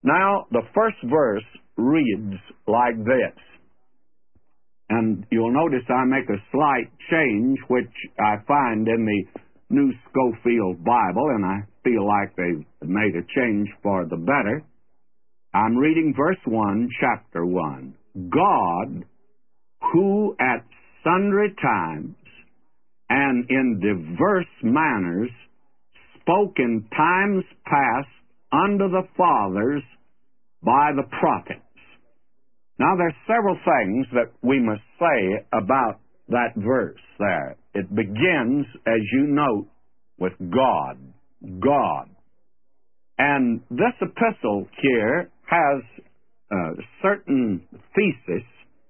Now, the first verse reads like this. And you'll notice I make a slight change, which I find in the New Scofield Bible, and I feel like they've made a change for the better. I'm reading verse 1, chapter 1. God, who at sundry times and in diverse manners spoke in times past unto the fathers by the prophets. Now, there's several things that we must say about that verse there. It begins, as you note, with God. God. And this epistle here has a certain thesis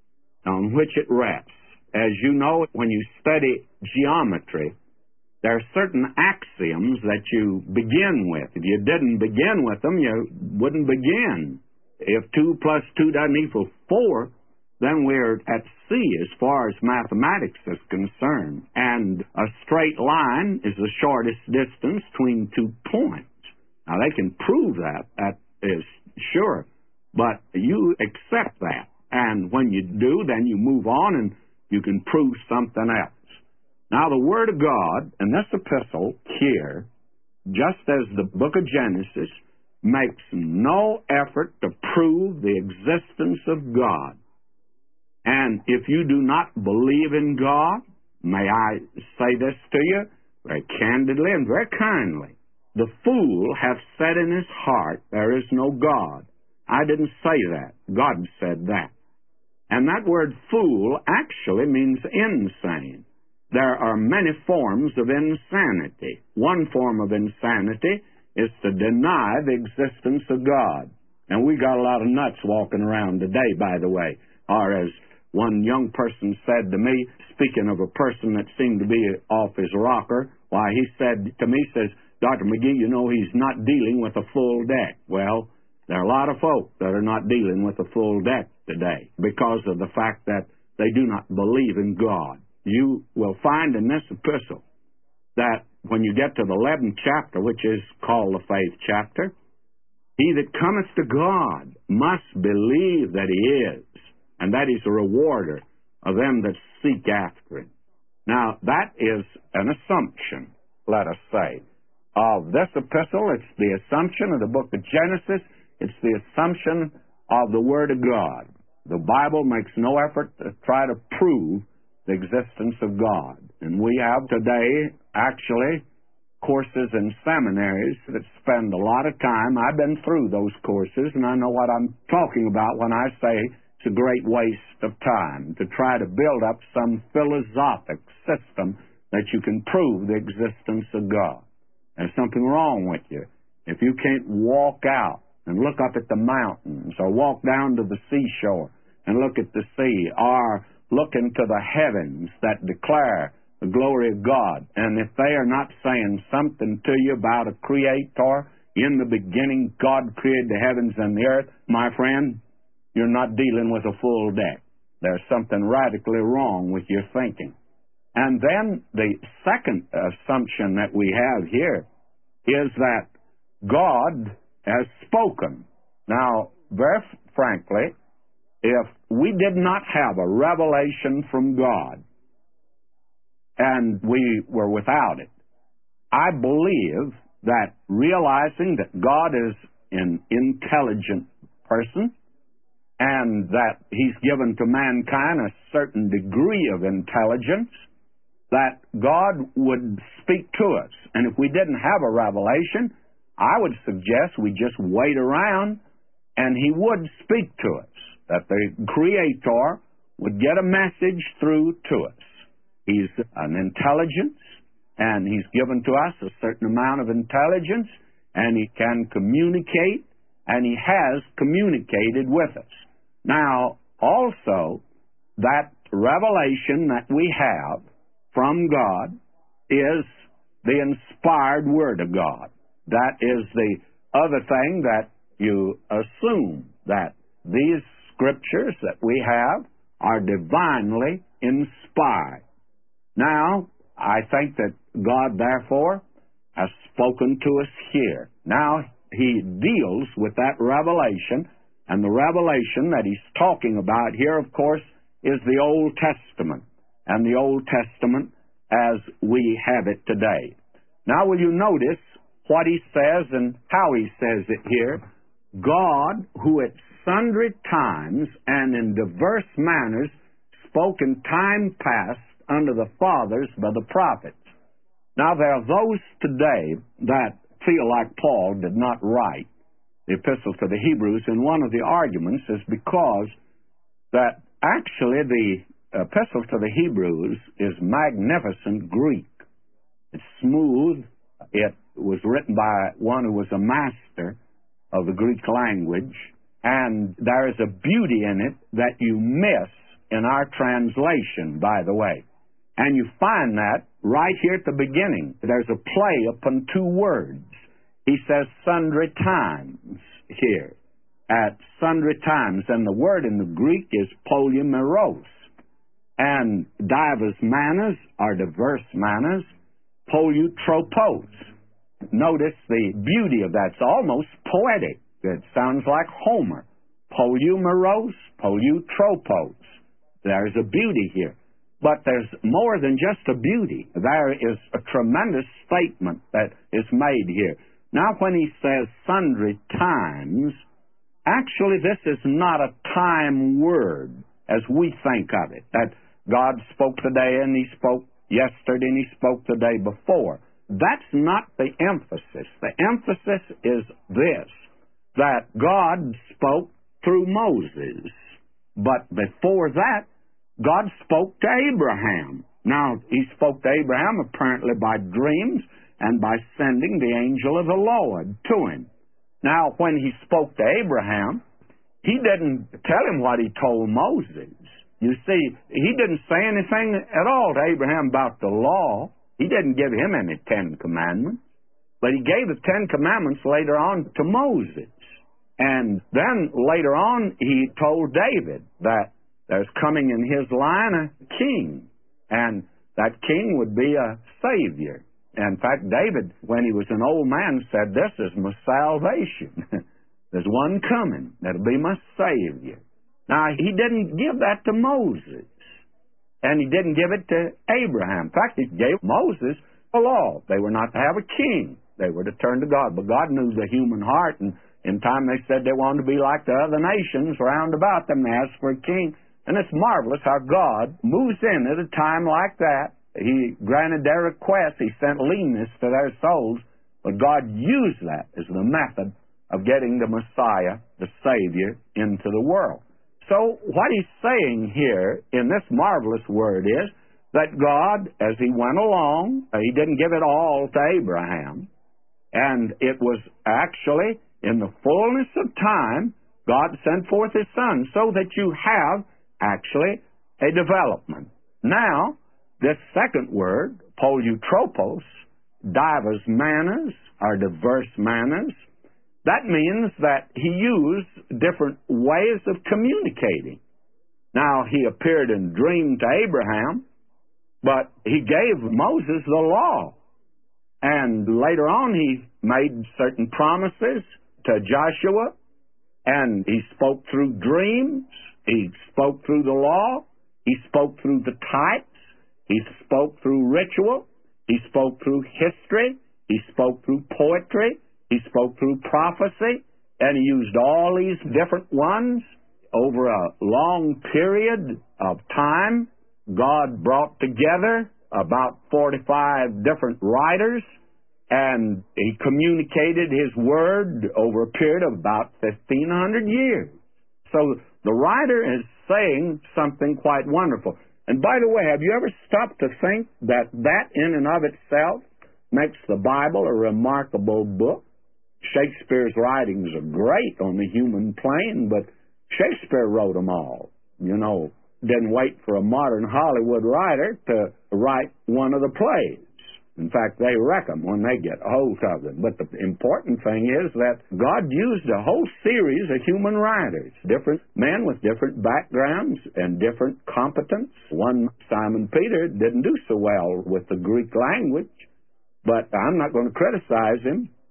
on which it rests. As you know, when you study geometry, there are certain axioms that you begin with. If you didn't begin with them, you wouldn't begin. If 2 plus 2 doesn't equal 4, then we're at sea as far as mathematics is concerned. And a straight line is the shortest distance between 2 points. Now, they can prove that. That is sure. But you accept that. And when you do, then you move on and you can prove something else. Now, the Word of God in this epistle here, just as the book of Genesis, makes no effort to prove the existence of God. And if you do not believe in God, may I say this to you very candidly and very kindly, the fool hath said in his heart, there is no God. I didn't say that. God said that. And that word fool actually means insane. There are many forms of insanity. One form of insanity is to deny the existence of God. And we got a lot of nuts walking around today, by the way. Or as one young person said to me, speaking of a person that seemed to be off his rocker, why, he said to me, says, Dr. McGee, you know, he's not dealing with a full deck. Well, there are a lot of folk that are not dealing with a full deck today because of the fact that they do not believe in God. You will find in this epistle that when you get to the 11th chapter, which is called the faith chapter, he that cometh to God must believe that he is, and that he's a rewarder of them that seek after him. Now, that is an assumption, let us say, of this epistle. It's the assumption of the book of Genesis. It's the assumption of the Word of God. The Bible makes no effort to try to prove the existence of God. And we have today, actually, courses in seminaries that spend a lot of time. I've been through those courses, and I know what I'm talking about when I say it's a great waste of time to try to build up some philosophic system that you can prove the existence of God. There's something wrong with you. If you can't walk out and look up at the mountains or walk down to the seashore and look at the sea or look into the heavens that declare the glory of God, and if they are not saying something to you about a creator, in the beginning God created the heavens and the earth, my friend, you're not dealing with a full deck. There's something radically wrong with your thinking. And then the second assumption that we have here is that God has spoken. Now, very frankly, if we did not have a revelation from God and we were without it, I believe that realizing that God is an intelligent person and that he's given to mankind a certain degree of intelligence, that God would speak to us. And if we didn't have a revelation, I would suggest we just wait around and he would speak to us, that the Creator would get a message through to us. He's an intelligence, and he's given to us a certain amount of intelligence, and he can communicate, and he has communicated with us. Now, also, that revelation that we have from God is the inspired Word of God. That is the other thing that you assume, that these Scriptures that we have are divinely inspired. Now, I think that God, therefore, has spoken to us here. Now, he deals with that revelation, and the revelation that he's talking about here, of course, is the Old Testament, and the Old Testament as we have it today. Now, will you notice what he says and how he says it here? God, who at sundry times and in diverse manners spoke in time past unto the fathers by the prophets. Now, there are those today that feel like Paul did not write the epistle to the Hebrews, and one of the arguments is because that actually the epistle to the Hebrews is magnificent Greek. It's smooth. It was written by one who was a master of the Greek language, and there is a beauty in it that you miss in our translation, by the way. And you find that right here at the beginning. There's a play upon two words. He says sundry times here, at sundry times, and the word in the Greek is polymeros. And divers manners are diverse manners, polytropos. Notice the beauty of that. It's almost poetic. It sounds like Homer. Polymeros, polytropos. There's a beauty here. But there's more than just a beauty. There is a tremendous statement that is made here. Now, when he says sundry times, actually this is not a time word as we think of it, that God spoke today and he spoke yesterday and he spoke the day before. That's not the emphasis. The emphasis is this, that God spoke through Moses. But before that, God spoke to Abraham. Now, he spoke to Abraham apparently by dreams and by sending the angel of the Lord to him. Now, when he spoke to Abraham, he didn't tell him what he told Moses. You see, he didn't say anything at all to Abraham about the law. He didn't give him any 10 commandments. But he gave the 10 commandments later on to Moses. And then later on, he told David that there's coming in his line a king, and that king would be a savior. In fact, David, when he was an old man, said, "This is my salvation." There's one coming that'll be my savior. Now, he didn't give that to Moses, and he didn't give it to Abraham. In fact, he gave Moses the law. They were not to have a king. They were to turn to God. But God knew the human heart, and in time they said they wanted to be like the other nations round about them. They asked for a king. And it's marvelous how God moves in at a time like that. He granted their request. He sent leanness to their souls. But God used that as the method of getting the Messiah, the Savior, into the world. So what he's saying here in this marvelous word is that God, as he went along, he didn't give it all to Abraham. And it was actually in the fullness of time, God sent forth his Son so that you have actually a development. Now, this second word, polytropos, divers manners, or diverse manners, that means that he used different ways of communicating. Now, he appeared in dream to Abraham, but he gave Moses the law. And later on, he made certain promises to Joshua, and he spoke through dreams. He spoke through the law. He spoke through the types. He spoke through ritual. He spoke through history. He spoke through poetry. He spoke through prophecy. And he used all these different ones over a long period of time. God brought together about 45 different writers, and he communicated his word over a period of about 1,500 years. So the writer is saying something quite wonderful. And by the way, have you ever stopped to think that in and of itself makes the Bible a remarkable book? Shakespeare's writings are great on the human plane, but Shakespeare wrote them all. You know, didn't wait for a modern Hollywood writer to write one of the plays. In fact, they wreck them when they get a hold of them. But the important thing is that God used a whole series of human writers, different men with different backgrounds and different competence. One, Simon Peter, didn't do so well with the Greek language, but I'm not going to criticize him.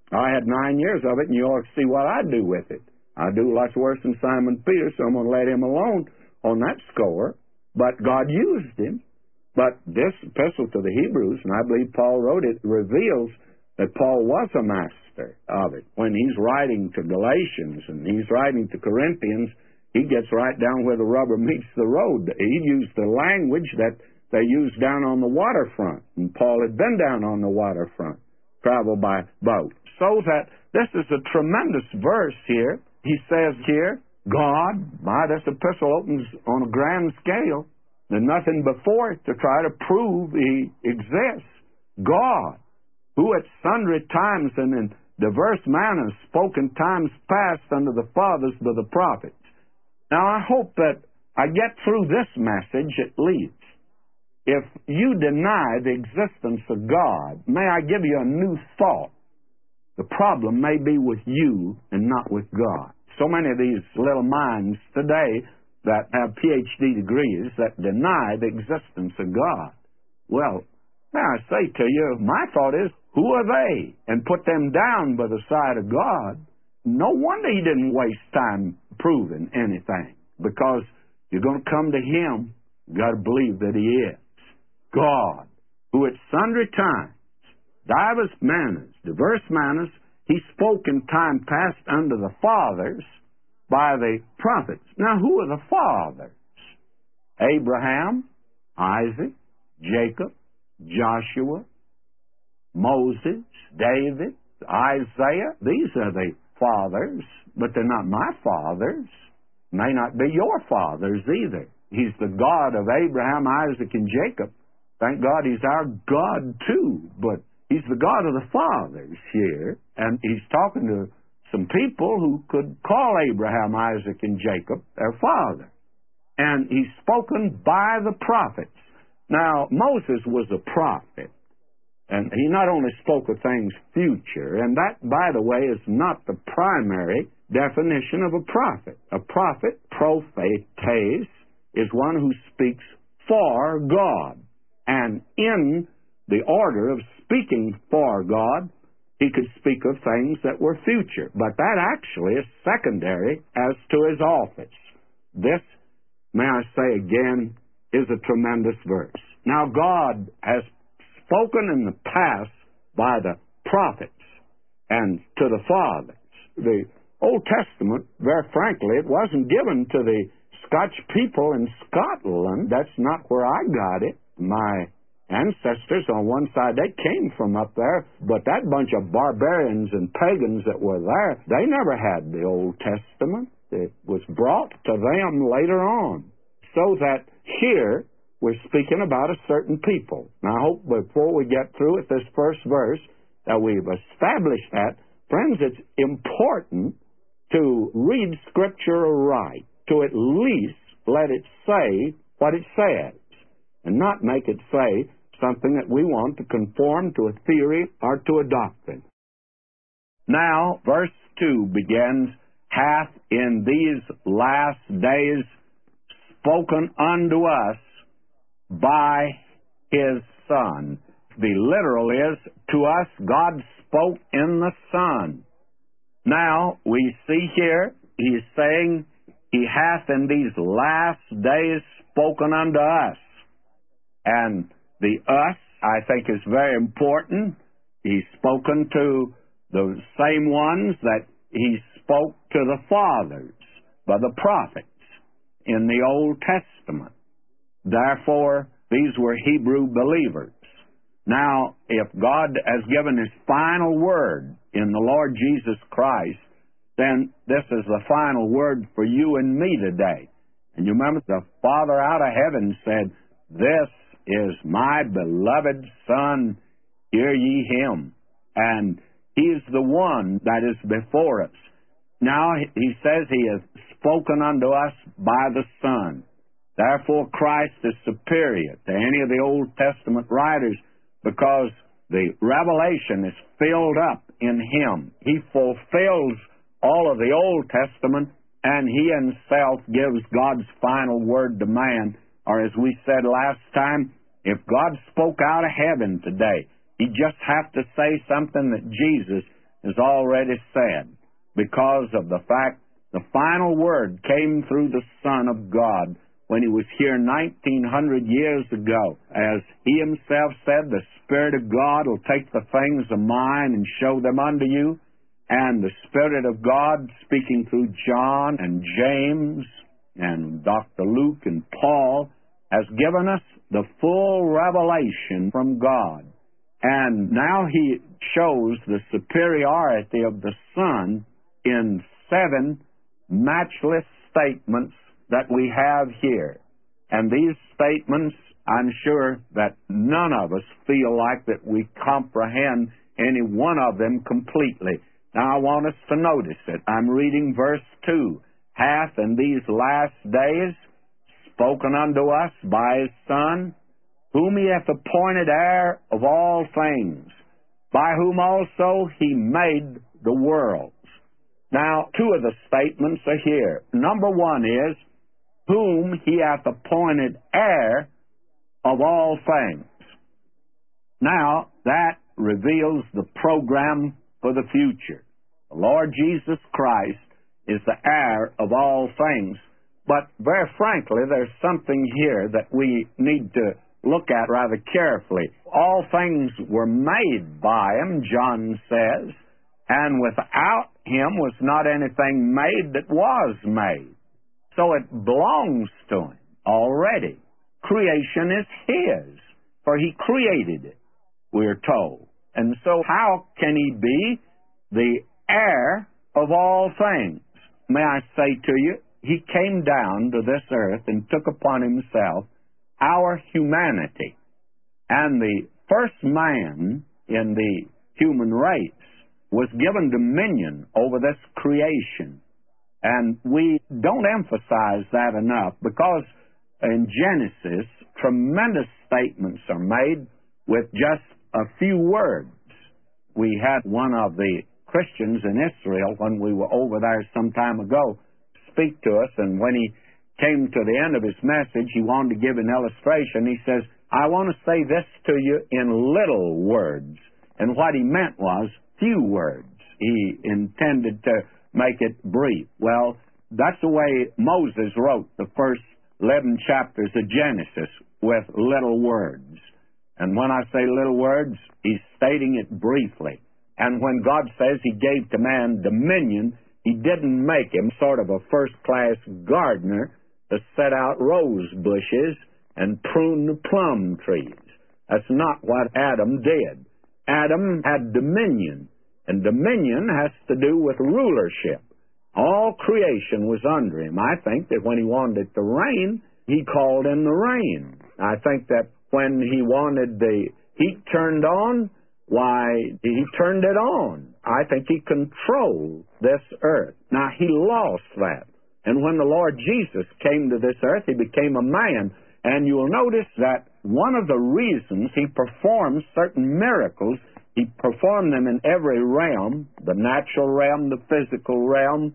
I had 9 years of it, and you ought to see what I do with it. I do lots worse than Simon Peter, so I'm going to let him alone on that score. But God used him. But this epistle to the Hebrews, and I believe Paul wrote it, reveals that Paul was a master of it. When he's writing to Galatians and he's writing to Corinthians, he gets right down where the rubber meets the road. He used the language that they used down on the waterfront, and Paul had been down on the waterfront, traveled by boat. So that this is a tremendous verse here. He says here, God, this epistle opens on a grand scale. There's nothing before it to try to prove He exists. God, who at sundry times and in diverse manners spoke in times past unto the fathers by the prophets. Now I hope that I get through this message at least. If you deny the existence of God, may I give you a new thought. The problem may be with you and not with God. So many of these little minds today that have PhD degrees that deny the existence of God. Well, may I say to you, my thought is, who are they? And put them down by the side of God. No wonder He didn't waste time proving anything, because you're going to come to Him. You've got to believe that He is God, who at sundry times, divers manners, diverse manners, He spoke in time past unto the fathers by the prophets. Now, who are the fathers? Abraham, Isaac, Jacob, Joshua, Moses, David, Isaiah. These are the fathers, but they're not my fathers. May not be your fathers either. He's the God of Abraham, Isaac, and Jacob. Thank God He's our God too, but He's the God of the fathers here, and He's talking to some people who could call Abraham, Isaac, and Jacob their father. And He's spoken by the prophets. Now, Moses was a prophet, and he not only spoke of things future, and that, by the way, is not the primary definition of a prophet. A prophet, prophetes, is one who speaks for God. And in the order of speaking for God, he could speak of things that were future. But that actually is secondary as to his office. This, may I say again, is a tremendous verse. Now, God has spoken in the past by the prophets and to the fathers. The Old Testament, very frankly, it wasn't given to the Scotch people in Scotland. That's not where I got it. My ancestors on one side, they came from up there, but that bunch of barbarians and pagans that were there, they never had the Old Testament. It was brought to them later on. So that here, we're speaking about a certain people. Now, I hope before we get through with this first verse that we've established that. Friends, it's important to read Scripture aright, to at least let it say what it says, and not make it say something that we want to conform to a theory or to a doctrine. Now, verse 2 begins, hath in these last days spoken unto us by His Son. The literal is, to us God spoke in the Son. Now, we see here, He's saying, He hath in these last days spoken unto us. And the us, I think, is very important. He's spoken to the same ones that He spoke to the fathers by the prophets in the Old Testament. Therefore, these were Hebrew believers. Now, if God has given His final word in the Lord Jesus Christ, then this is the final word for you and me today. And you remember the Father out of heaven said, this is my beloved Son, hear ye Him. And He's the one that is before us. Now, He says He has spoken unto us by the Son. Therefore, Christ is superior to any of the Old Testament writers, because the revelation is filled up in Him. He fulfills all of the Old Testament, and He Himself gives God's final word to man. Or as we said last time, if God spoke out of heaven today, He'd just have to say something that Jesus is already said because of the fact the final word came through the Son of God when he was here 1,900 years ago. As he himself said, the Spirit of God will take the things of mine and show them unto you. And the Spirit of God, speaking through John and James and Dr. Luke and Paul, has given us the full revelation from God. And now he shows the superiority of the Son in 7 matchless statements that we have here. And these statements, I'm sure that none of us feel like that we comprehend any one of them completely. Now, I want us to notice it. I'm reading verse 2. Hath in these last days spoken unto us by his Son, whom he hath appointed heir of all things, by whom also he made the worlds. Now, 2 of the statements are here. Number 1 is, whom he hath appointed heir of all things. Now, that reveals the program for the future. The Lord Jesus Christ is the heir of all things. But very frankly, there's something here that we need to look at rather carefully. All things were made by him, John says, and without him was not anything made that was made. So it belongs to him already. Creation is his, for he created it, we're told. And so how can he be the heir of all things? May I say to you, he came down to this earth and took upon himself our humanity. And the first man in the human race was given dominion over this creation. And we don't emphasize that enough because in Genesis, tremendous statements are made with just a few words. We had one of the Christians in Israel when we were over there some time ago speak to us, and when he came to the end of his message, he wanted to give an illustration. He says, I want to say this to you in little words. And what he meant was few words. He intended to make it brief. Well, that's the way Moses wrote the first 11 chapters of Genesis, with little words. And when I say little words, he's stating it briefly. And when God says he gave to man dominion, he didn't make him sort of a first-class gardener to set out rose bushes and prune the plum trees. That's not what Adam did. Adam had dominion, and dominion has to do with rulership. All creation was under him. I think that when he wanted it to rain, he called in the rain. I think that when he wanted the heat turned on, why, he turned it on. I think he controlled this earth. Now, he lost that. And when the Lord Jesus came to this earth, he became a man. And you will notice that one of the reasons he performed certain miracles, he performed them in every realm, the natural realm, the physical realm.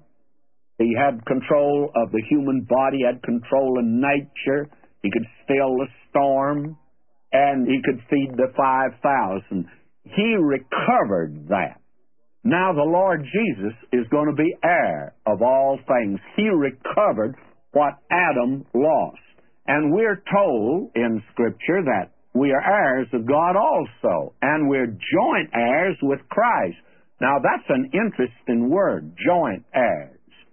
He had control of the human body, had control of nature. He could still the storm, and he could feed the 5,000. He recovered that. Now the Lord Jesus is going to be heir of all things. He recovered what Adam lost. And we're told in Scripture that we are heirs of God also, and we're joint heirs with Christ. Now that's an interesting word, joint heirs.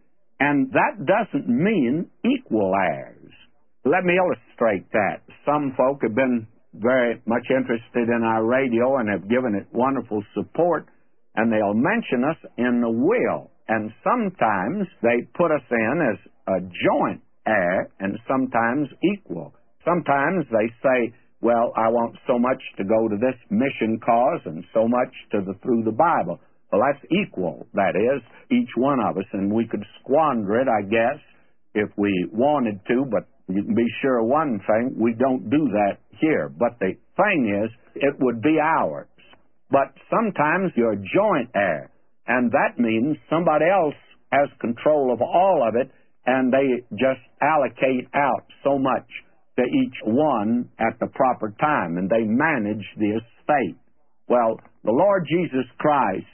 And that doesn't mean equal heirs. Let me illustrate that. Some folk have been very much interested in our radio and have given it wonderful support, and they'll mention us in the will. And sometimes they put us in as a joint heir and sometimes equal. Sometimes they say, well, I want so much to go to this mission cause and so much to the through the Bible. Well, that's equal, that is, each one of us, and we could squander it, I guess, if we wanted to, but you can be sure of one thing, we don't do that here. But the thing is, it would be ours. But sometimes you're a joint heir, and that means somebody else has control of all of it, and they just allocate out so much to each one at the proper time, and they manage the estate. Well, the Lord Jesus Christ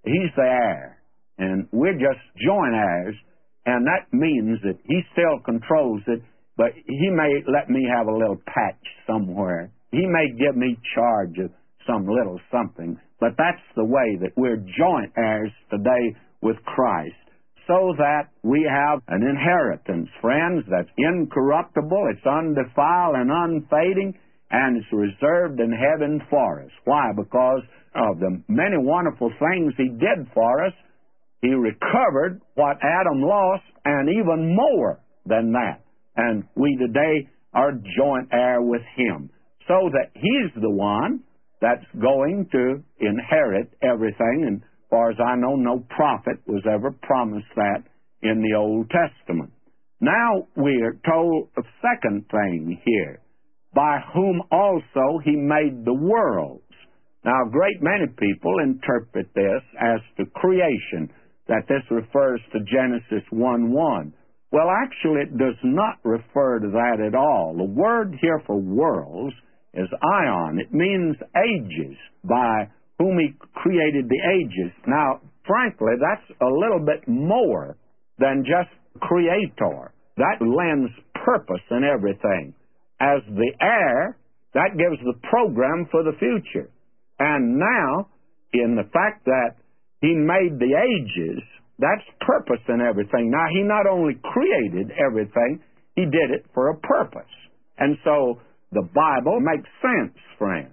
He's the heir, and we're just joint heirs, and that means that he still controls it, but he may let me have a little patch somewhere. He may give me charge of some little something, but that's the way that we're joint heirs today with Christ, so that we have an inheritance, friends, that's incorruptible, it's undefiled and unfading, and it's reserved in heaven for us. Why? Because of the many wonderful things he did for us. He recovered what Adam lost, and even more than that. And we today are joint heir with him, so that he's the one that's going to inherit everything. And as far as I know, no prophet was ever promised that in the Old Testament. Now we are told a second thing here, by whom also he made the worlds. Now, a great many people interpret this as the creation, that this refers to Genesis 1:1. Well, actually, it does not refer to that at all. The word here for worlds is aion. It means ages, by whom he created the ages. Now, frankly, that's a little bit more than just creator. That lends purpose in everything. As the heir, that gives the program for the future. And now, in the fact that he made the ages, that's purpose in everything. Now, he not only created everything, he did it for a purpose. And so, the Bible makes sense, friends.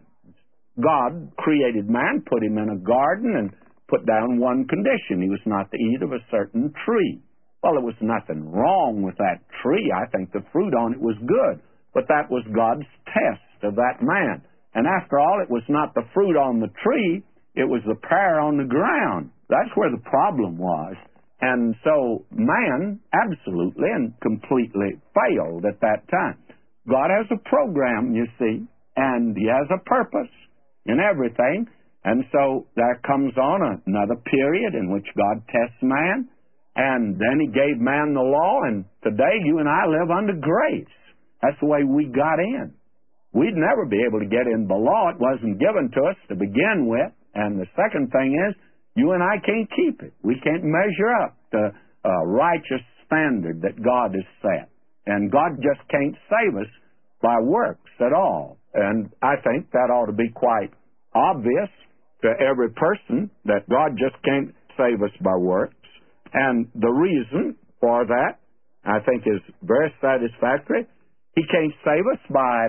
God created man, put him in a garden, and put down one condition. He was not to eat of a certain tree. Well, there was nothing wrong with that tree. I think the fruit on it was good. But that was God's test of that man. And after all, it was not the fruit on the tree, it was the pear on the ground. That's where the problem was. And so man absolutely and completely failed at that time. God has a program, you see, and he has a purpose in everything. And so there comes on another period in which God tests man, and then he gave man the law, and today you and I live under grace. That's the way we got in. We'd never be able to get in the law. It wasn't given to us to begin with. And the second thing is, you and I can't keep it. We can't measure up the righteous standard that God has set. And God just can't save us by works at all. And I think that ought to be quite obvious to every person, that God just can't save us by works. And the reason for that, I think, is very satisfactory. He can't save us by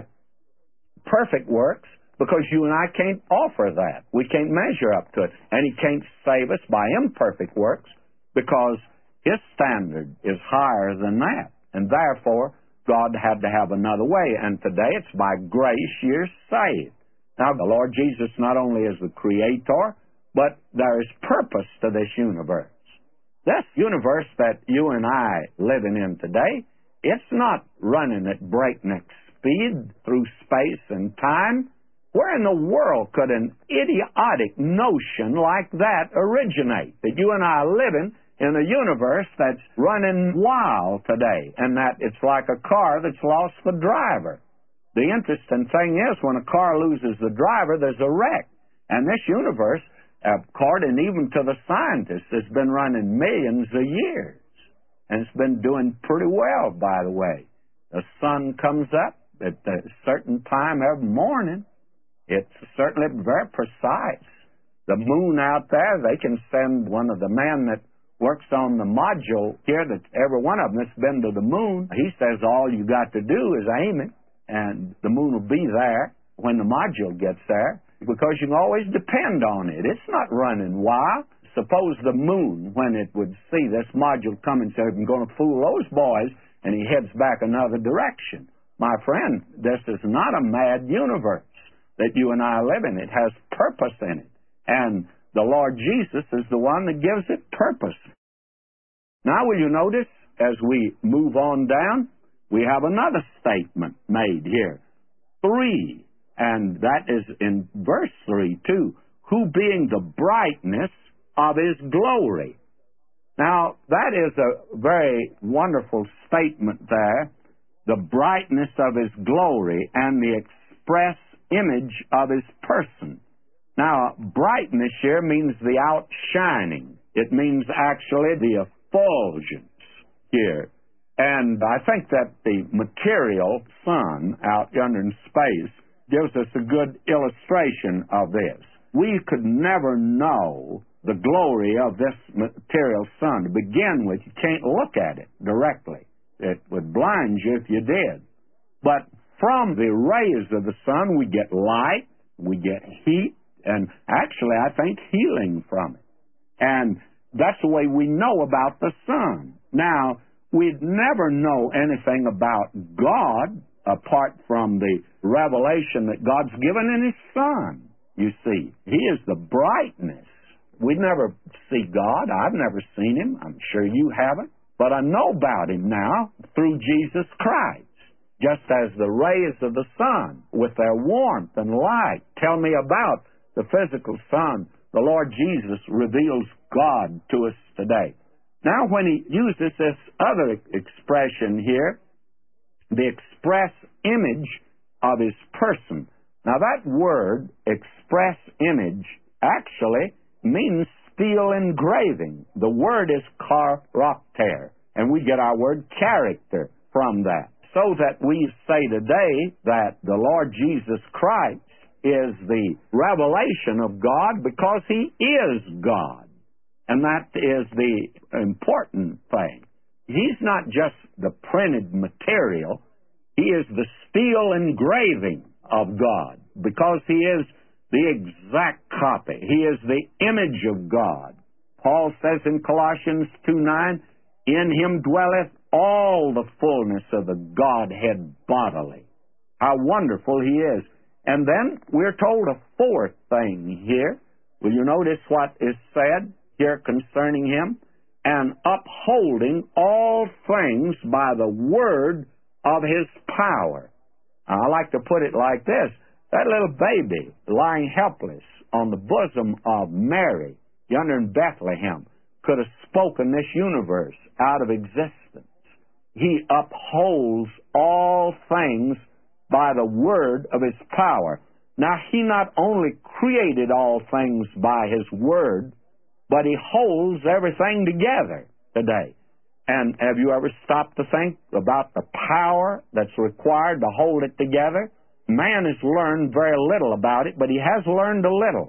perfect works, because you and I can't offer that. We can't measure up to it. And he can't save us by imperfect works, because his standard is higher than that. And therefore, God had to have another way. And today it's by grace you're saved. Now, the Lord Jesus not only is the creator, but there is purpose to this universe. This universe that you and I living in today, it's not running at breakneck speed through space and time. Where in the world could an idiotic notion like that originate? That you and I are living in a universe that's running wild today, and that it's like a car that's lost the driver. The interesting thing is, when a car loses the driver, there's a wreck. And this universe, according even to the scientists, has been running millions of years. And it's been doing pretty well, by the way. The sun comes up at a certain time every morning. It's certainly very precise. The moon out there, they can send one of the men that works on the module here, that every one of them that's been to the moon, he says all you got to do is aim it, and the moon will be there when the module gets there, because you can always depend on it. It's not running wild. Suppose the moon, when it would see this module coming, said, I'm going to fool those boys, and he heads back another direction. My friend, this is not a mad universe that you and I live in. It has purpose in it. And the Lord Jesus is the one that gives it purpose. Now, will you notice, as we move on down, we have another statement made here. 3, and that is in verse 3 too. Who being the brightness of his glory. Now, that is a very wonderful statement there. The brightness of his glory and the express image of his person. Now, brightness here means the outshining. It means actually the effulgence here. And I think that the material sun out yonder in space gives us a good illustration of this. We could never know the glory of this material sun. To begin with, you can't look at it directly. It would blind you if you did. But from the rays of the sun, we get light, we get heat, and actually, I think, healing from it. And that's the way we know about the sun. Now, we'd never know anything about God apart from the revelation that God's given in His Son, you see. He is the brightness. We never see God. I've never seen Him. I'm sure you haven't. But I know about Him now through Jesus Christ. Just as the rays of the sun, with their warmth and light, tell me about the physical sun, the Lord Jesus reveals God to us today. Now, when He uses this other expression here, the express image of His person. Now, that word, express image, actually means steel engraving. The word is charakter, and we get our word character from that. So that we say today that the Lord Jesus Christ is the revelation of God because He is God. And that is the important thing. He's not just the printed material. He is the steel engraving of God because He is the exact copy. He is the image of God. Paul says in Colossians 2:9, in Him dwelleth all the fullness of the Godhead bodily. How wonderful He is. And then we're told a fourth thing here. Will you notice what is said here concerning Him? And upholding all things by the word of His power. Now, I like to put it like this. That little baby lying helpless on the bosom of Mary yonder in Bethlehem could have spoken this universe out of existence. He upholds all things by the word of His power. Now, He not only created all things by His word, but He holds everything together today. And have you ever stopped to think about the power that's required to hold it together? Man has learned very little about it, but he has learned a little.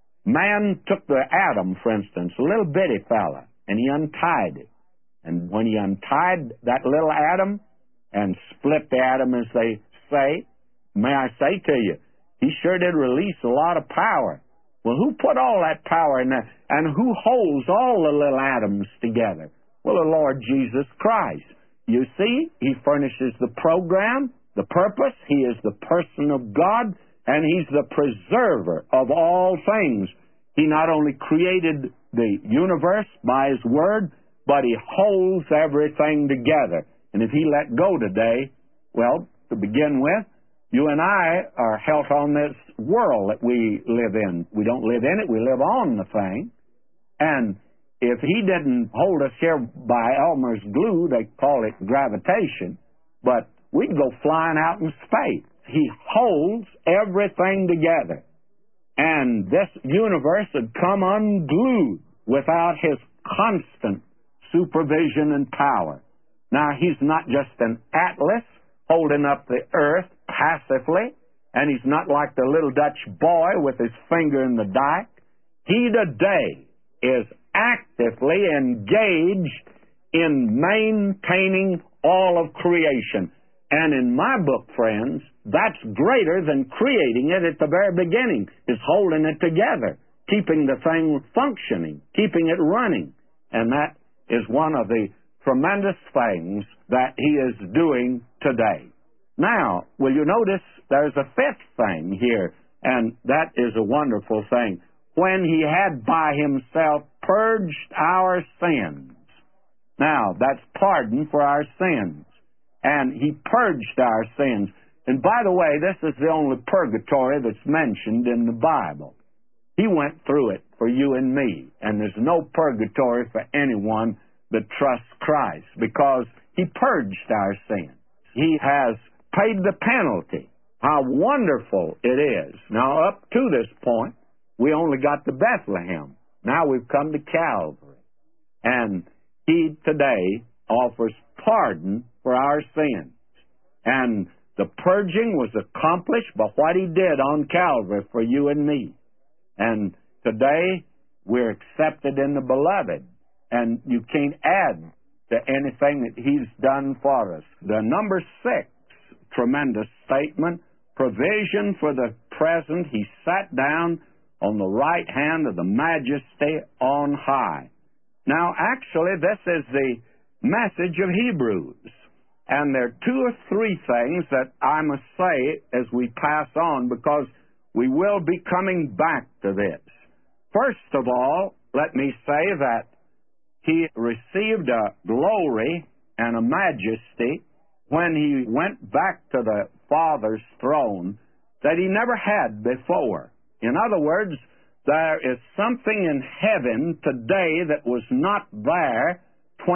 Man took the atom, for instance, a little bitty fella, and he untied it. And when he untied that little atom and split the atom, as they say, may I say to you, he sure did release a lot of power. Well, who put all that power in there? And who holds all the little atoms together? Well, the Lord Jesus Christ. You see, He furnishes the program, the purpose. He is the person of God, and He's the preserver of all things. He not only created the universe by His word, but He holds everything together. And if He let go today, well, to begin with, you and I are held on this world that we live in. We don't live in it, we live on the thing. And if He didn't hold us here by Elmer's glue, they call it gravitation, but we'd go flying out in space. He holds everything together. And this universe would come unglued without His constant supervision and power. Now, He's not just an atlas holding up the earth passively, and He's not like the little Dutch boy with his finger in the dike. He today is actively engaged in maintaining all of creation. And in my book, friends, that's greater than creating it at the very beginning, is holding it together, keeping the thing functioning, keeping it running. And that is one of the tremendous things that He is doing today. Now, will you notice there's a fifth thing here, and that is a wonderful thing. When He had by Himself purged our sins. Now, that's pardon for our sins. And He purged our sins. And by the way, this is the only purgatory that's mentioned in the Bible. He went through it for you and me. And there's no purgatory for anyone that trusts Christ, because He purged our sins. He has paid the penalty. How wonderful it is. Now, up to this point, We only got to Bethlehem. Now we've come to Calvary. And He today offers pardon for our sins. And the purging was accomplished by what He did on Calvary for you and me. And today we're accepted in the Beloved. And you can't add to anything that He's done for us. The number 6, tremendous statement, provision for the present. He sat down on the right hand of the Majesty on high. Now, actually, this is the message of Hebrews. And there are 2 or 3 things that I must say as we pass on, because we will be coming back to this. First of all, let me say that He received a glory and a majesty when He went back to the Father's throne that He never had before. In other words, there is something in heaven today that was not there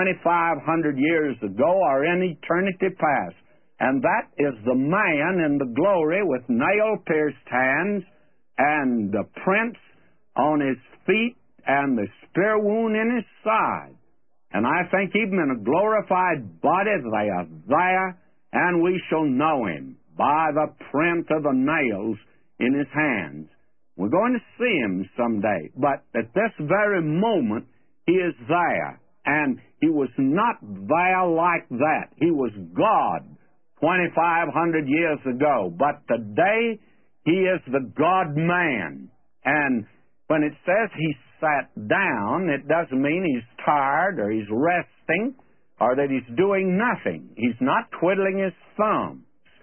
2,500 years ago or in eternity past. And that is the man in the glory with nail-pierced hands and the prints on his feet and the spear wound in his side. And I think even in a glorified body they are there, and we shall know Him by the print of the nails in His hands. We're going to see Him someday, but at this very moment He is there. And He was not there like that. He was God 2,500 years ago. But today, He is the God-man. And when it says He sat down, it doesn't mean He's tired or He's resting or that He's doing nothing. He's not twiddling His thumbs.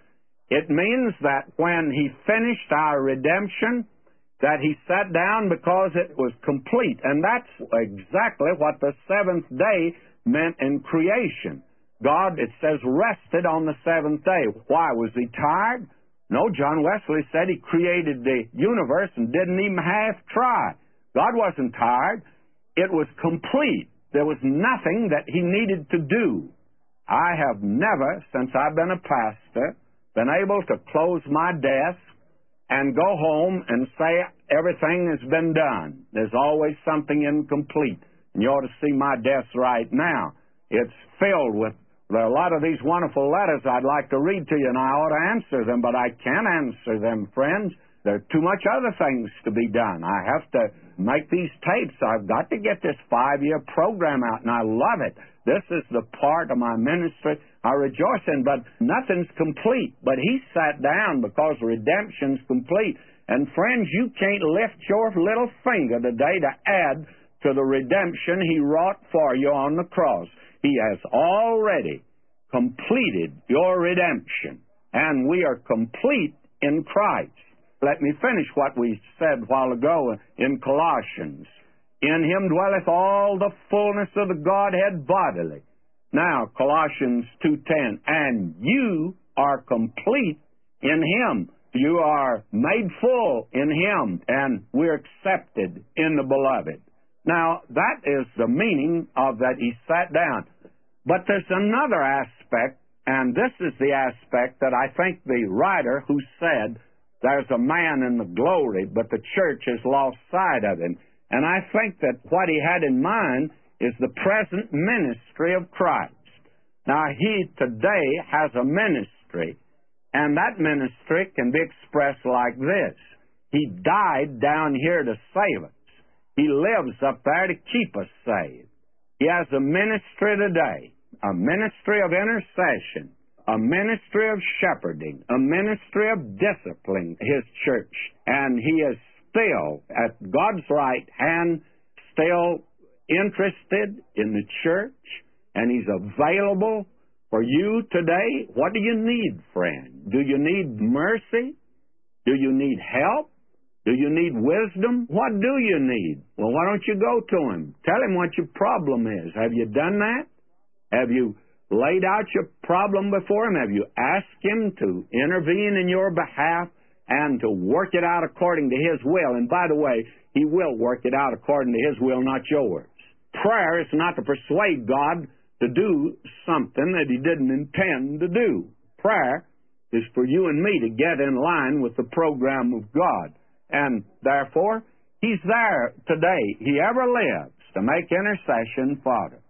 It means that when He finished our redemption, that He sat down because it was complete. And that's exactly what the 7th day meant in creation. God, it says, rested on the 7th day. Why? Was He tired? No, John Wesley said He created the universe and didn't even half try. God wasn't tired. It was complete. There was nothing that He needed to do. I have never, since I've been a pastor, been able to close my desk and go home and say everything has been done. There's always something incomplete. And you ought to see my desk right now. It's filled with a lot of these wonderful letters I'd like to read to you, and I ought to answer them, but I can't answer them, friends. There are too much other things to be done. I have to make these tapes. I've got to get this 5-year program out, and I love it. This is the part of my ministry I rejoice in, but nothing's complete. But He sat down because redemption's complete. And friends, you can't lift your little finger today to add to the redemption He wrought for you on the cross. He has already completed your redemption, and we are complete in Christ. Let me finish what we said a while ago in Colossians. In Him dwelleth all the fullness of the Godhead bodily. Now, Colossians 2:10, and you are complete in Him. You are made full in Him, and we're accepted in the Beloved. Now, that is the meaning of that He sat down. But there's another aspect, and this is the aspect that I think the writer who said there's a man in the glory, but the church has lost sight of Him. And I think that what he had in mind is the present ministry of Christ. Now, He today has a ministry, and that ministry can be expressed like this. He died down here to save us. He lives up there to keep us saved. He has a ministry today, a ministry of intercession, a ministry of shepherding, a ministry of disciplining His church. And He is still at God's right hand, still interested in the church, and He's available for you today. What do you need, friend? Do you need mercy? Do you need help? Do you need wisdom? What do you need? Well, why don't you go to Him? Tell Him what your problem is. Have you done that? Have you laid out your problem before Him? Have you asked Him to intervene in your behalf and to work it out according to His will? And by the way, He will work it out according to His will, not yours. Prayer is not to persuade God to do something that He didn't intend to do. Prayer is for you and me to get in line with the program of God. And therefore, He's there today. He ever lives to make intercession for us.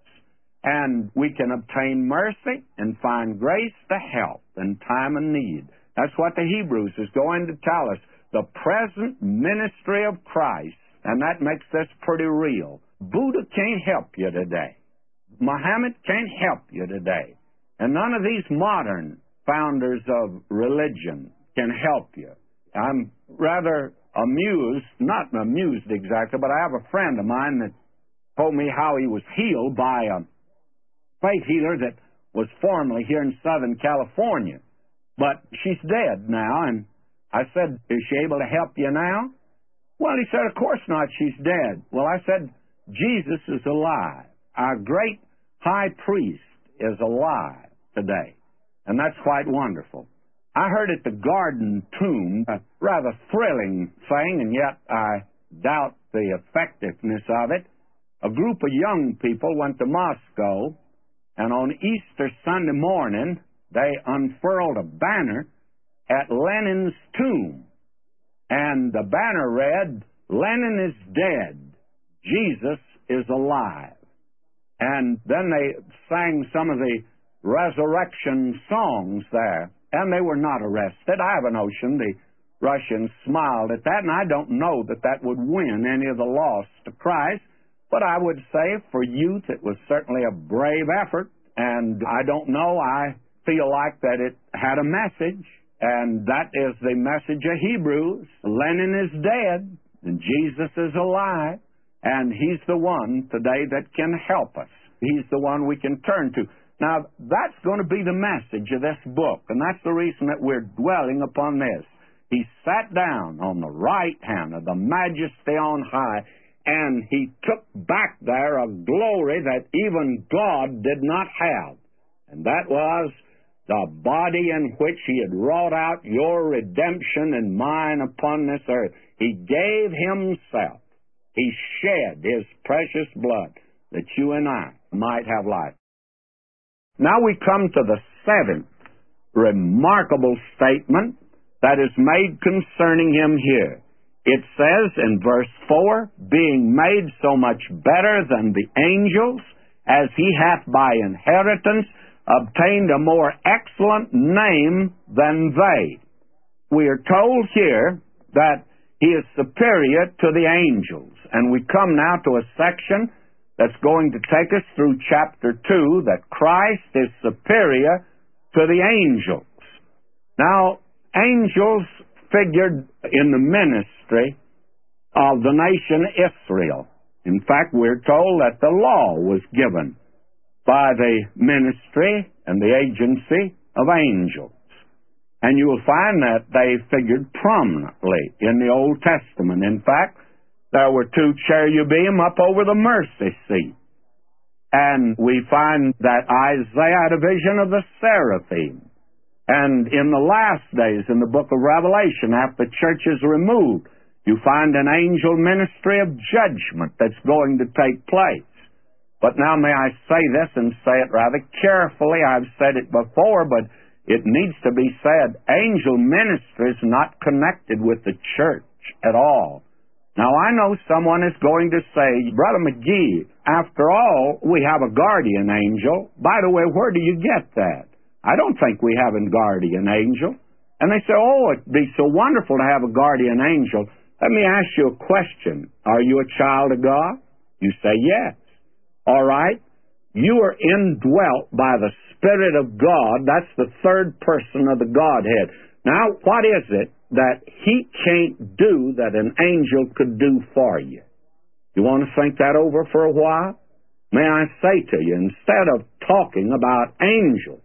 And we can obtain mercy and find grace to help in time of need. That's what the Hebrews is going to tell us. The present ministry of Christ, and that makes this pretty real. Buddha can't help you today. Muhammad can't help you today. And none of these modern founders of religion can help you. I'm rather amused, not amused exactly, but I have a friend of mine that told me how he was healed by a faith healer that was formerly here in Southern California. But she's dead now, and I said, is she able to help you now? Well, he said, of course not, she's dead. Well, I said, Jesus is alive. Our great high priest is alive today, and that's quite wonderful. I heard at the Garden Tomb, a rather thrilling thing, and yet I doubt the effectiveness of it. A group of young people went to Moscow, and on Easter Sunday morning, they unfurled a banner at Lenin's tomb. And the banner read, Lenin is dead, Jesus is alive. And then they sang some of the resurrection songs there, and they were not arrested. I have a notion the Russians smiled at that, and I don't know that that would win any of the lost to Christ. But I would say for youth it was certainly a brave effort, and I don't know, I feel like that it had a message, and that is the message of Hebrews. Lenin is dead, and Jesus is alive, and He's the one today that can help us. He's the one we can turn to. Now, that's going to be the message of this book, and that's the reason that we're dwelling upon this. He sat down on the right hand of the Majesty on high, and He took back there a glory that even God did not have. And that was the body in which He had wrought out your redemption and mine upon this earth. He gave Himself. He shed His precious blood that you and I might have life. Now we come to the seventh remarkable statement that is made concerning Him here. It says in verse 4, being made so much better than the angels, as He hath by inheritance obtained a more excellent name than they. We are told here that He is superior to the angels. And we come now to a section that's going to take us through chapter 2, that Christ is superior to the angels. Now, angels figured in the ministry of the nation Israel. In fact, we're told that the law was given by the ministry and the agency of angels. And you will find that they figured prominently in the Old Testament. In fact, there were two cherubim up over the mercy seat. And we find that Isaiah had a vision of the seraphim. And in the last days, in the book of Revelation, after the church is removed, you find an angel ministry of judgment that's going to take place. But now may I say this and say it rather carefully. I've said it before, but it needs to be said. Angel ministry is not connected with the church at all. Now, I know someone is going to say, Brother McGee, after all, we have a guardian angel. By the way, where do you get that? I don't think we have a guardian angel. And they say, oh, it'd be so wonderful to have a guardian angel. Let me ask you a question. Are you a child of God? You say yes. All right. You are indwelt by the Spirit of God. That's the third person of the Godhead. Now, what is it that He can't do that an angel could do for you? You want to think that over for a while? May I say to you, instead of talking about angels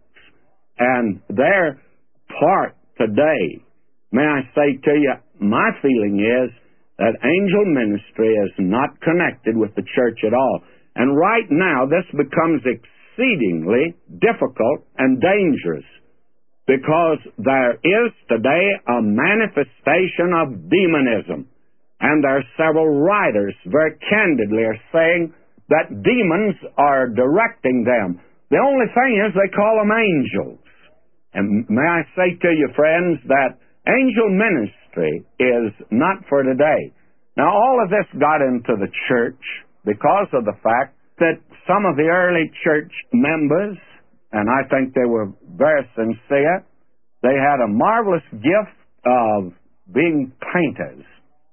and their part today, may I say to you, my feeling is that angel ministry is not connected with the church at all. And right now, this becomes exceedingly difficult and dangerous, because there is today a manifestation of demonism. And there are several writers very candidly are saying that demons are directing them. The only thing is they call them angels. And may I say to you, friends, that angel ministry is not for today. Now, all of this got into the church because of the fact that some of the early church members, and I think they were very sincere, they had a marvelous gift of being painters,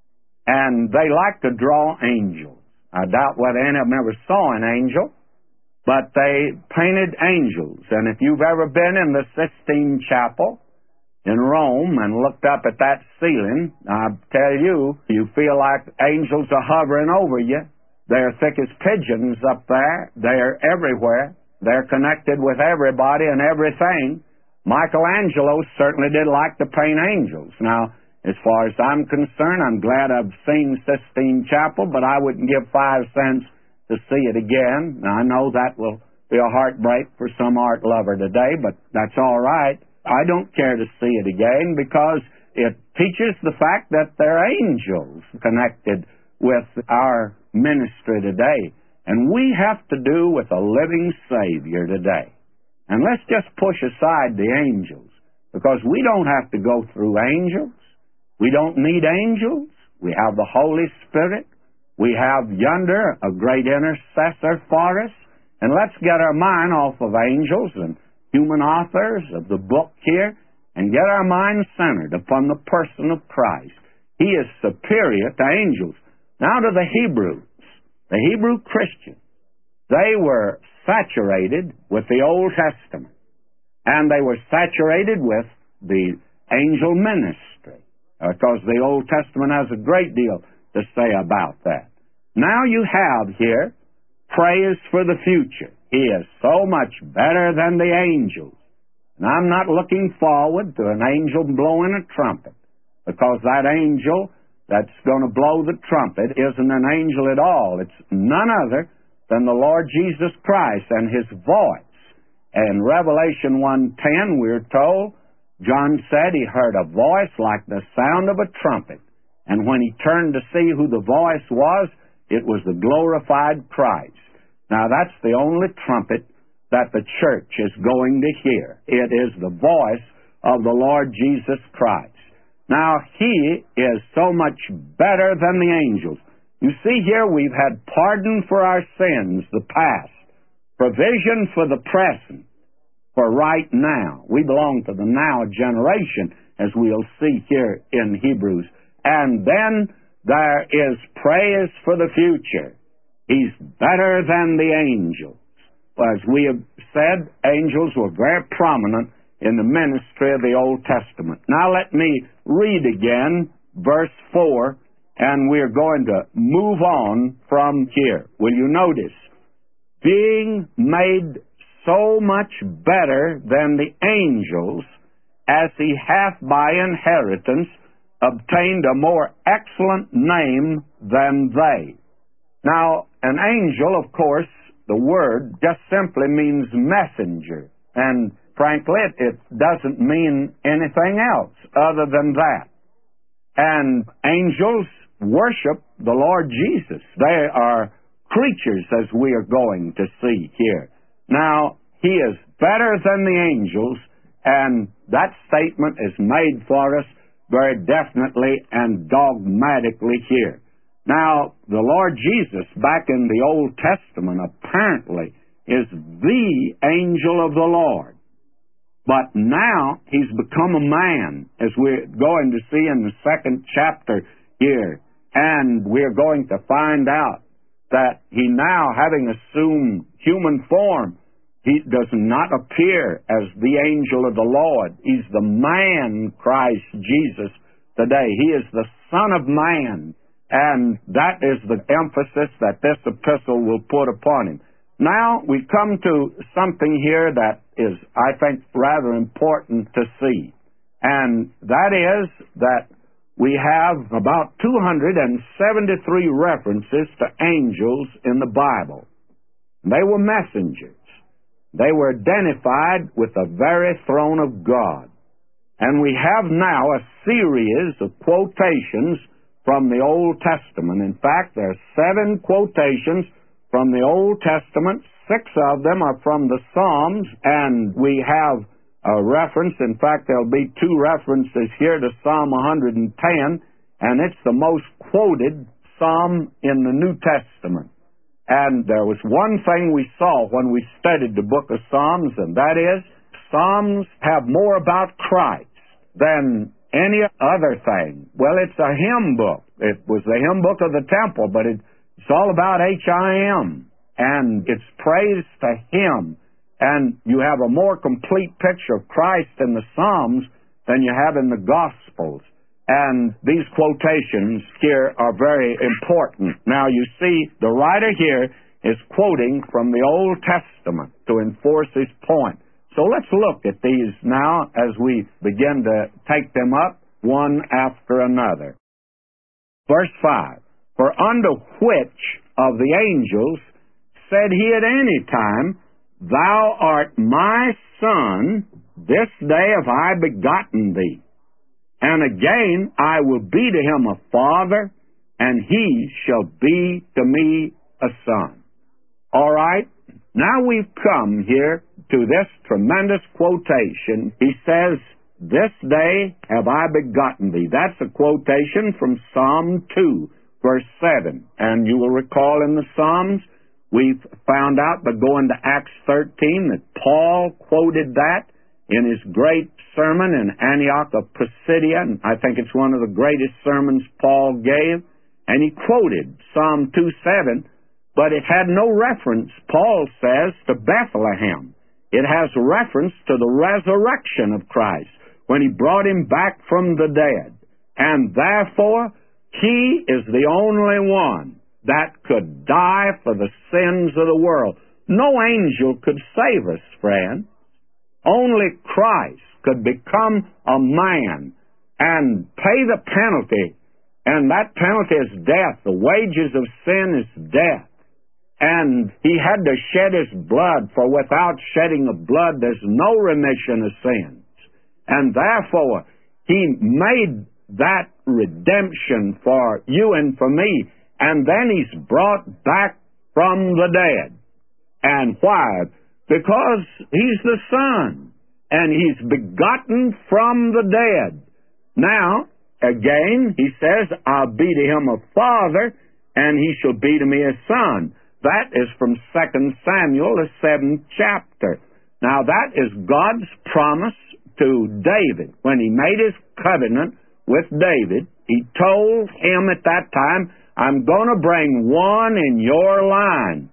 and they liked to draw angels. I doubt whether any of them ever saw an angel, but they painted angels. And if you've ever been in the Sistine Chapel in Rome and looked up at that ceiling, I tell you, you feel like angels are hovering over you. They're thick as pigeons up there. They're everywhere. They're connected with everybody and everything. Michelangelo certainly did like to paint angels. Now, as far as I'm concerned, I'm glad I've seen Sistine Chapel, but I wouldn't give 5 cents to see it again. Now, I know that will be a heartbreak for some art lover today, but that's all right. I don't care to see it again because it teaches the fact that there are angels connected with our ministry today. And we have to do with a living Savior today. And let's just push aside the angels, because we don't have to go through angels. We don't need angels. We have the Holy Spirit. We have yonder a great intercessor for us. And let's get our mind off of angels and human authors of the book here and get our mind centered upon the person of Christ. He is superior to angels. Now to the Hebrews, the Hebrew Christians. They were saturated with the Old Testament, and they were saturated with the angel ministry, because the Old Testament has a great deal to say about that. Now you have here praise for the future. He is so much better than the angels. And I'm not looking forward to an angel blowing a trumpet, because that angel that's going to blow the trumpet isn't an angel at all. It's none other than the Lord Jesus Christ and His voice. In Revelation 1:10, we're told, John said he heard a voice like the sound of a trumpet. And when he turned to see who the voice was, it was the glorified Christ. Now, that's the only trumpet that the church is going to hear. It is the voice of the Lord Jesus Christ. Now, He is so much better than the angels. You see here, we've had pardon for our sins, the past, provision for the present, for right now. We belong to the now generation, as we'll see here in Hebrews. And then there is praise for the future. He's better than the angels. As we have said, angels were very prominent in the ministry of the Old Testament. Now let me read again verse 4, and we're going to move on from here. Will you notice? Being made so much better than the angels, as he hath by inheritance obtained a more excellent name than they. Now, an angel, of course, the word just simply means messenger. And frankly, it doesn't mean anything else other than that. And angels worship the Lord Jesus. They are creatures, as we are going to see here. Now, He is better than the angels, and that statement is made for us very definitely and dogmatically here. Now, the Lord Jesus, back in the Old Testament, apparently is the angel of the Lord. But now He's become a man, as we're going to see in the 2nd chapter here. And we're going to find out that He now, having assumed human form, He does not appear as the angel of the Lord. He's the man, Christ Jesus, today. He is the Son of Man. And that is the emphasis that this epistle will put upon Him. Now we come to something here that is, I think, rather important to see. And that is that we have about 273 references to angels in the Bible. They were messengers. They were identified with the very throne of God. And we have now a series of quotations from the Old Testament. In fact, there are 7 quotations from the Old Testament. 6 of them are from the Psalms, and we have a reference. In fact, there'll be 2 references here to Psalm 110 and it's the most quoted psalm in the New Testament. And there was one thing we saw when we studied the book of Psalms, and that is, Psalms have more about Christ than any other thing. Well, it's a hymn book. It was the hymn book of the temple, but it's all about H-I-M, and it's praise to Him. And you have a more complete picture of Christ in the Psalms than you have in the Gospels. And these quotations here are very important. Now, you see, the writer here is quoting from the Old Testament to enforce his point. So let's look at these now as we begin to take them up one after another. Verse 5, "For unto which of the angels said he at any time, Thou art my son, this day have I begotten thee. And again I will be to him a father, and he shall be to me a son." All right? Now we've come here to this tremendous quotation. He says, "This day have I begotten thee." That's a quotation from Psalm 2, verse 7. And you will recall in the Psalms, we've found out by going to Acts 13 that Paul quoted that in his great sermon in Antioch of Pisidia. And I think it's one of the greatest sermons Paul gave. And he quoted Psalm 2:7, but it had no reference, Paul says, to Bethlehem. It has reference to the resurrection of Christ, when he brought him back from the dead. And therefore, he is the only one that could die for the sins of the world. No angel could save us, friend. Only Christ could become a man and pay the penalty, and that penalty is death. The wages of sin is death. And he had to shed his blood, for without shedding of blood, there's no remission of sins. And therefore, he made that redemption for you and for me, and then he's brought back from the dead. And why? Because he's the Son, and he's begotten from the dead. Now, again, he says, "I'll be to him a father, and he shall be to me a son." That is from 2 Samuel, the 7th chapter. Now, that is God's promise to David. When he made his covenant with David, he told him at that time, "I'm going to bring one in your line."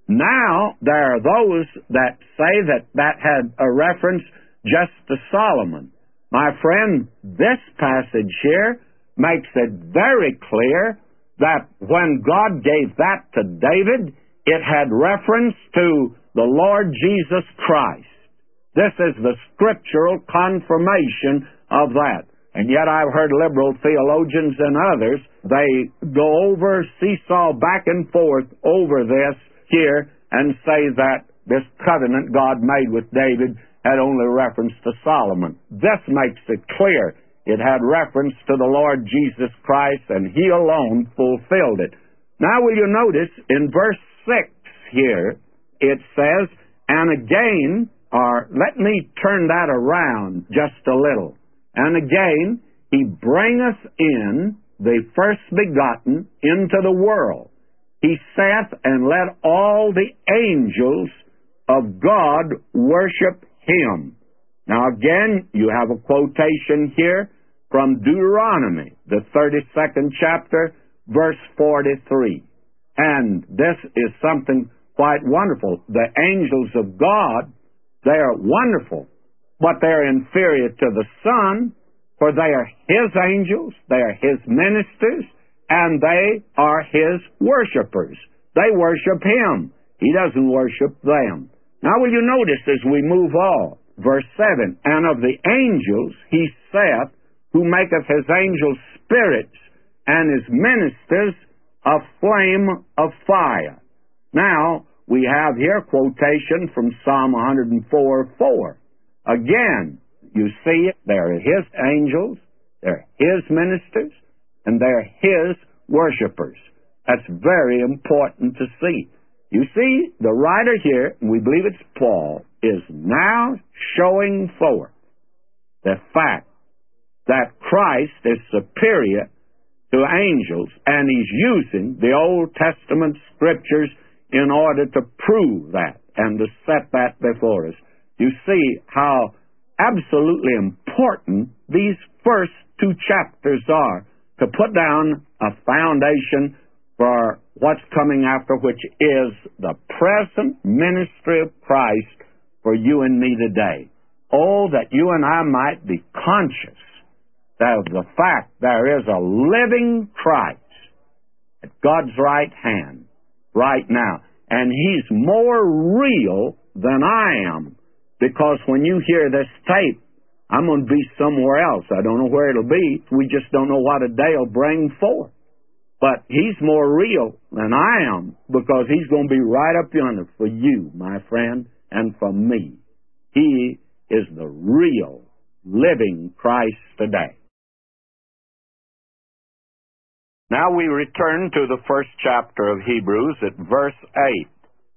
Now, there are those that say that that had a reference just to Solomon. My friend, this passage here makes it very clear that when God gave that to David, it had reference to the Lord Jesus Christ. This is the scriptural confirmation of that. And yet I've heard liberal theologians and others, they go over, seesaw back and forth over this here and say that this covenant God made with David had only reference to Solomon. This makes it clear. It had reference to the Lord Jesus Christ, and he alone fulfilled it. Now will you notice in verse 6 here, it says, "And again," or let me turn that around just a little. "And again, he bringeth in the first begotten into the world. He saith, and let all the angels of God worship him." Now again, you have a quotation here from Deuteronomy, the 32nd chapter, verse 43. And this is something quite wonderful. The angels of God, they are wonderful, but they're inferior to the Son, for they are his angels, they are his ministers, and they are his worshipers. They worship him. He doesn't worship them. Now will you notice as we move on, verse 7, "And of the angels he saith, who maketh his angels spirits, and his ministers a flame of fire." Now, we have here quotation from Psalm 104:4. Again, you see it, they're his angels, they're his ministers, and they're his worshipers. That's very important to see. You see, the writer here, and we believe it's Paul, is now showing forth the fact that Christ is superior to angels, and he's using the Old Testament scriptures in order to prove that and to set that before us. You see how absolutely important these first two chapters are to put down a foundation for what's coming after, which is the present ministry of Christ for you and me today. Oh, that you and I might be conscious of the fact there is a living Christ at God's right hand right now. And he's more real than I am, because when you hear this tape, I'm going to be somewhere else. I don't know where it'll be. We just don't know what a day will bring forth. But he's more real than I am, because he's going to be right up yonder for you, my friend, and for me. He is the real, living Christ today. Now we return to the first chapter of Hebrews at verse 8.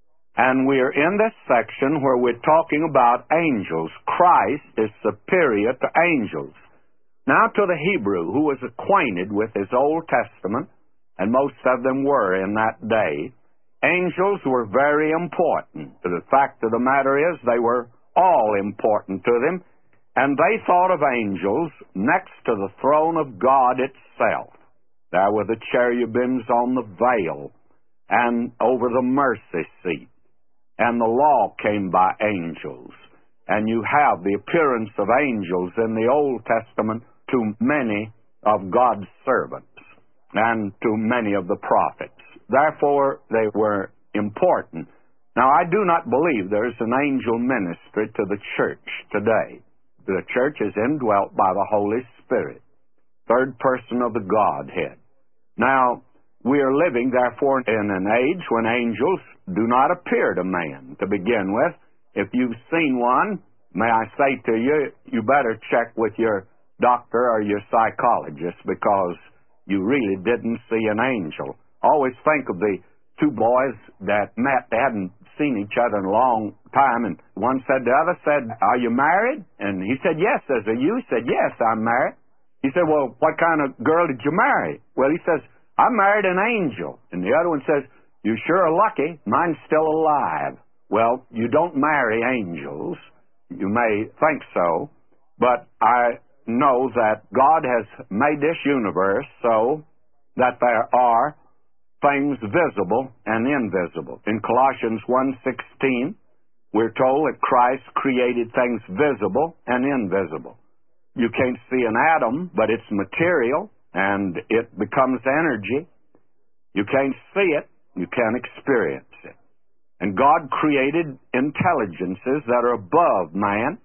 And we are in this section where we're talking about angels. Christ is superior to angels. Now to the Hebrew who was acquainted with his Old Testament, and most of them were in that day, angels were very important. The fact of the matter is they were all important to them, and they thought of angels next to the throne of God itself. There were the cherubims on the veil and over the mercy seat. And the law came by angels. And you have the appearance of angels in the Old Testament to many of God's servants and to many of the prophets. Therefore, they were important. Now, I do not believe there is an angel ministry to the church today. The church is indwelt by the Holy Spirit, third person of the Godhead. Now, we are living, therefore, in an age when angels do not appear to man to begin with. If you've seen one, may I say to you, you better check with your doctor or your psychologist, because you really didn't see an angel. Always think of the two boys that met. They hadn't seen each other in a long time, and one said, the other said, are you married? And he said, yes. Says, are you? He said, yes, I'm married. He said, well, what kind of girl did you marry? Well, he says, I married an angel. And the other one says, you sure are lucky. Mine's still alive. Well, you don't marry angels. You may think so, but I know that God has made this universe so that there are things visible and invisible. In Colossians 1:16, we're told that Christ created things visible and invisible. You can't see an atom, but it's material, and it becomes energy. You can't see it, you can't experience it. And God created intelligences that are above man.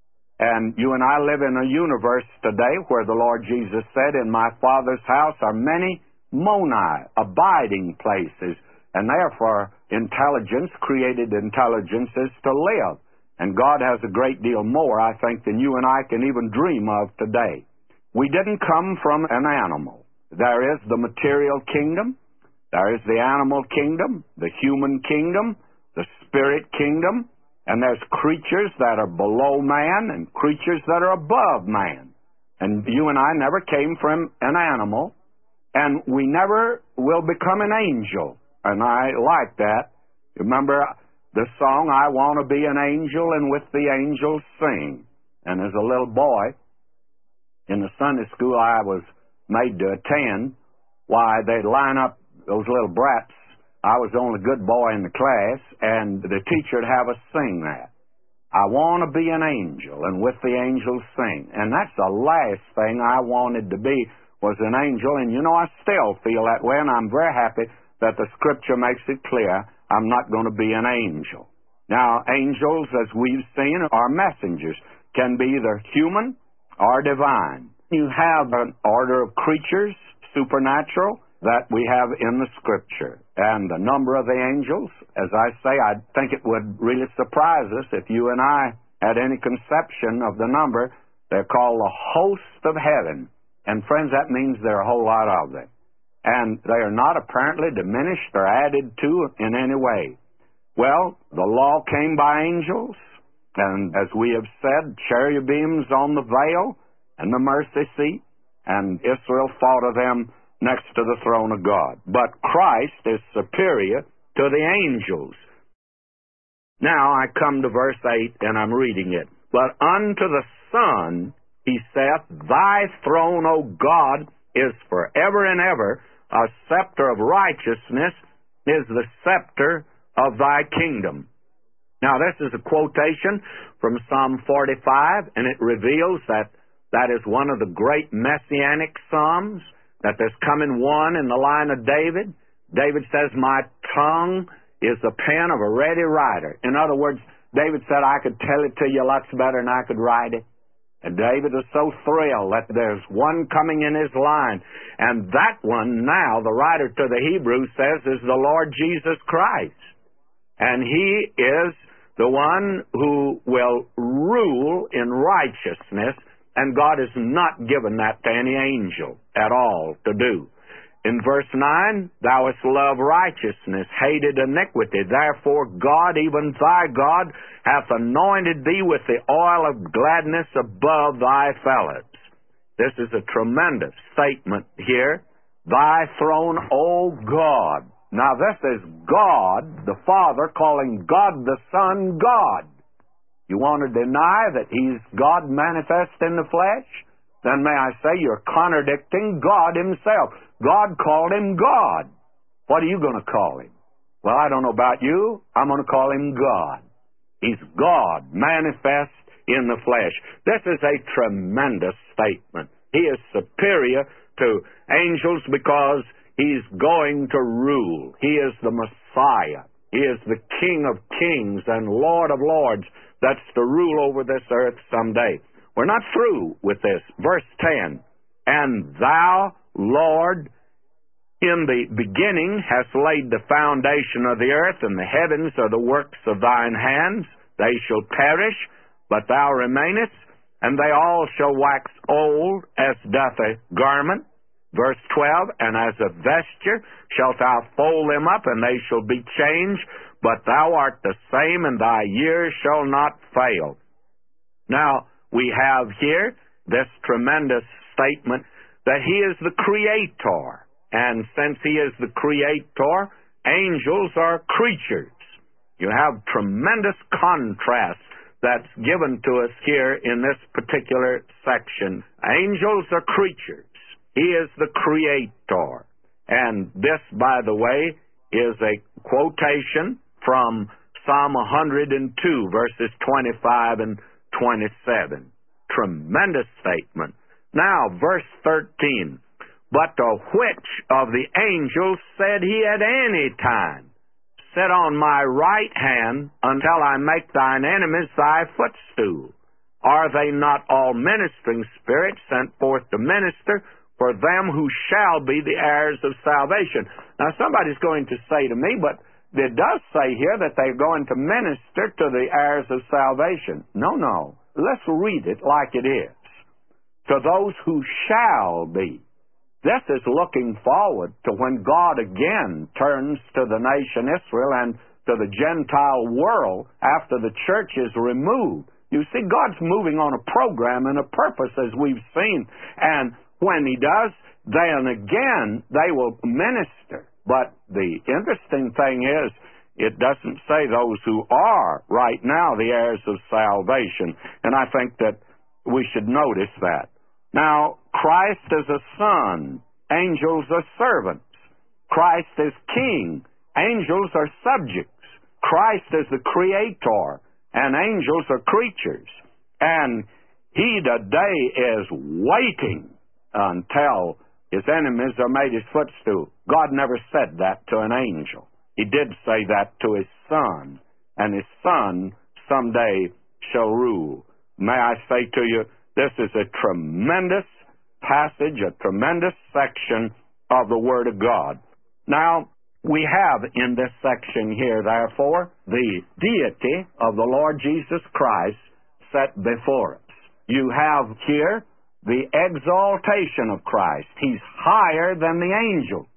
And you and I live in a universe today where the Lord Jesus said, in my Father's house are many moni, abiding places. And therefore, intelligence created intelligences to live. And God has a great deal more, I think, than you and I can even dream of today. We didn't come from an animal. There is the material kingdom, there is the animal kingdom, the human kingdom, the spirit kingdom, and there's creatures that are below man and creatures that are above man. And you and I never came from an animal, and we never will become an angel. And I like that. Remember the song, I Want to Be an Angel and With the Angels Sing. And as a little boy, in the Sunday school I was made to attend, why, they'd line up those little brats. I was the only good boy in the class, and the teacher would have us sing that. I want to be an angel, and with the angels sing. And that's the last thing I wanted to be, was an angel. And you know, I still feel that way, and I'm very happy that the Scripture makes it clear I'm not going to be an angel. Now, angels, as we've seen, are messengers, can be either human or divine. You have an order of creatures, supernatural, that we have in the Scripture. And the number of the angels, as I say, I think it would really surprise us if you and I had any conception of the number. They're called the host of heaven. And friends, that means there are a whole lot of them. And they are not apparently diminished or added to in any way. Well, the law came by angels, and as we have said, cherubims on the veil and the mercy seat, and Israel thought of them next to the throne of God. But Christ is superior to the angels. Now I come to verse 8, and I'm reading it. But unto the Son he saith, Thy throne, O God, is forever and ever. A scepter of righteousness is the scepter of thy kingdom. Now this is a quotation from Psalm 45, and it reveals that that is one of the great messianic psalms, that there's coming one in the line of David. David says, My tongue is the pen of a ready writer. In other words, David said, I could tell it to you lots better than I could write it. And David was so thrilled that there's one coming in his line. And that one now, the writer to the Hebrews says, is the Lord Jesus Christ. And he is the one who will rule in righteousness, and God has not given that to any angel at all to do. In verse 9, Thou hast loved righteousness, hated iniquity. Therefore God, even thy God, hath anointed thee with the oil of gladness above thy fellows. This is a tremendous statement here. Thy throne, O God. Now this is God, the Father, calling God the Son, God. You want to deny that He's God manifest in the flesh? Then may I say you're contradicting God Himself. God called Him God. What are you going to call Him? Well, I don't know about you. I'm going to call Him God. He's God manifest in the flesh. This is a tremendous statement. He is superior to angels because He's going to rule. He is the Messiah. He is the King of kings and Lord of lords that's to rule over this earth someday. We're not through with this. Verse 10, And thou, Lord, in the beginning hast laid the foundation of the earth, and the heavens are the works of thine hands. They shall perish, but thou remainest, and they all shall wax old as doth a garment. Verse 12, And as a vesture shalt thou fold them up, and they shall be changed, but thou art the same, and thy years shall not fail. Now, we have here this tremendous statement that He is the Creator. And since He is the Creator, angels are creatures. You have tremendous contrast that's given to us here in this particular section. Angels are creatures. He is the Creator. And this, by the way, is a quotation from Psalm 102, verses 25 and 27. Tremendous statement. Now, verse 13. But to which of the angels said He at any time, Sit on my right hand until I make thine enemies thy footstool? Are they not all ministering spirits sent forth to minister for them who shall be the heirs of salvation? Now, somebody's going to say to me, but it does say here that they're going to minister to the heirs of salvation. No. Let's read it like it is. To those who shall be. This is looking forward to when God again turns to the nation Israel and to the Gentile world after the church is removed. You see, God's moving on a program and a purpose, as we've seen. And when He does, then again they will minister. But the interesting thing is, it doesn't say those who are right now the heirs of salvation. And I think that we should notice that. Now, Christ is a son. Angels are servants. Christ is king. Angels are subjects. Christ is the Creator. And angels are creatures. And He today is waiting until His enemies are made His footstool. God never said that to an angel. He did say that to His Son. And His Son someday shall rule. May I say to you, this is a tremendous passage, a tremendous section of the Word of God. Now, we have in this section here, therefore, the deity of the Lord Jesus Christ set before us. You have here the exaltation of Christ. He's higher than the angels.